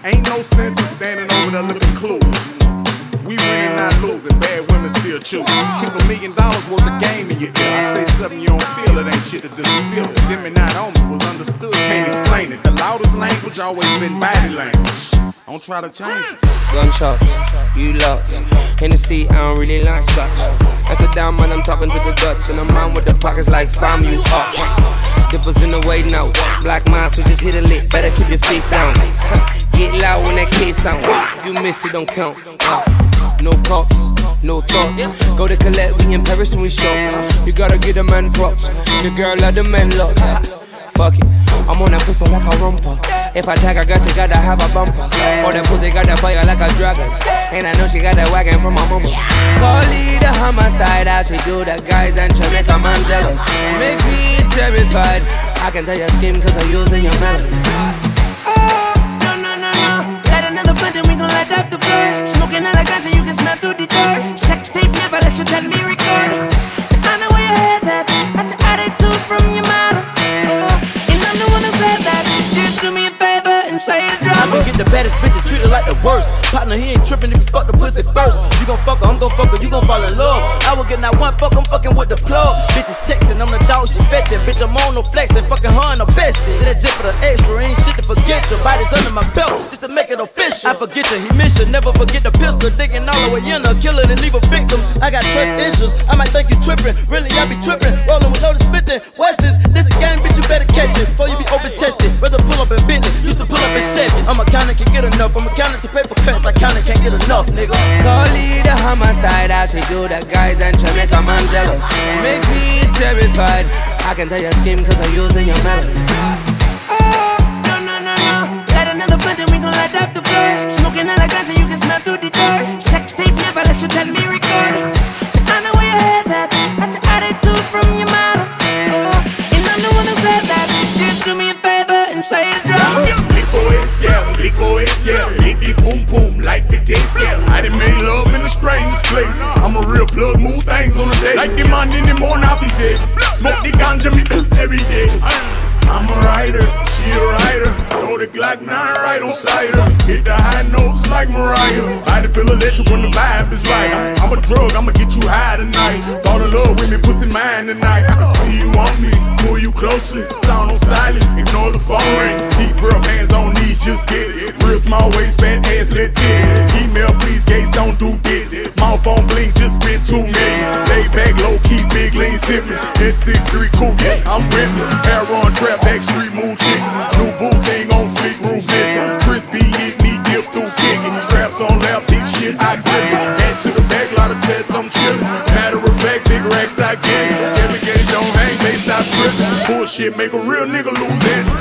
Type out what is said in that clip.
Ain't no sense in standing over there looking clueless. We winning, not losing. Bad women still choose. Keep $1 million worth of game in your ear. I say something you don't feel, it ain't shit to disappear. Zimmy not on me was understood, can't explain it. The loudest language always been body language. Don't try to change it. Gunshots, you lots. Hennessy, I don't really like scotch. After down, man, I'm talking to the Dutch. And I'm on with the pockets like fam, you up. Dippers in the way now. Black minds, so just hit a lick. Better keep your face down. Get loud when that case sound. If you miss it, don't count. No cops, no thoughts. Go to collect, we in Paris when we show. You gotta get a man props. The girl like the man lots. Fuck it, I'm on that pussy like a romper. If I tag, I gotta have a bumper. Or that pussy got that fire like a dragon. And I know she got that wagon from my mama. Call it a homicide, I she do the guys and she make a man jealous. Make me terrified, I can tell your scheme cause I'm using your melody. Light another blunt and we gon' light up the floor. Smoking all the ganja, you can smell through the door. Sex tape never let you tell me record. And I know where your head at. That's your attitude from your mama. And I'm the one who said that. Just do me a favor and say the drama. I'ma get the baddest bitches treated like the worst. Partner, he ain't tripping if you fuck the pussy first. You gon' fuck her, I'm gon' fuck her, you gon' fall in love. I will get not one fuck, I'm fucking with the plug. Bitches texting, I'm the dog, she fetching. Bitch, I'm on no flexing, fucking her and the best. So that's just for the extra, ain't shit to forget. Your body's under my belt, just to make it official. I forget you, he miss you, never forget the pistol. Digging all the way in her, killing and leaving victims. I got trust issues, I might think you tripping. Really, I be tripping, rolling with loaded spitting. West is, this the game, bitch, you better catch it. Before you be open tested, rather pull up in Bentley, used to pull up in Chevys. I'm a counter, can't get enough, I'm a counter to paper cuts. I counter, can't get enough, nigga. Call it a homicide, I she do the guys and she make a man jealous. Make me terrified, I can tell your scheme cause I'm using your melody. Light another blunt and we gon' light up the floor. Smoking all the ganja, you can smell through the door. Sex tape never let you tell me record. And I know where your head at. That's your attitude from your mama. And I'm the one who said that. Just do me a favor and say the drama. Lico es scale, lick the boom boom like 50 scale. I done made love in the strangest places. I'm a real plug, move things on the day. Like the man in the morning, I be sick. Smoke the ganja me every day. I'm a rider, she a rider. Throw the Glock 9 right on side her. Hit the high notes like Mariah. Body feel electric when the vibe is right. I'm a drug, I'ma get you high tonight. Fall in love with me, pussy mine tonight. I see you on me, pull you closely. Sound on silent, ignore the phone ring. Deep real hands on knees, just get it. Real small waist, fat ass, let titties. Email please, gates don't do digits. Mouth on blink, just spent 2 million. Lay back, low key, big lean sippin'. S63 cool, yeah, I'm rippin'. Hair on trap, backstreet moon chickens. New boo thing on fleek, roof missing. Crispy hit me, dip through kicking. Straps on lap, big shit, I grip it. Head to the back, lot of tats, I'm chillin'. Matter of fact, big racks, I get it. Every gauge don't hang, they stop trippin'. Bullshit make a real nigga lose interest.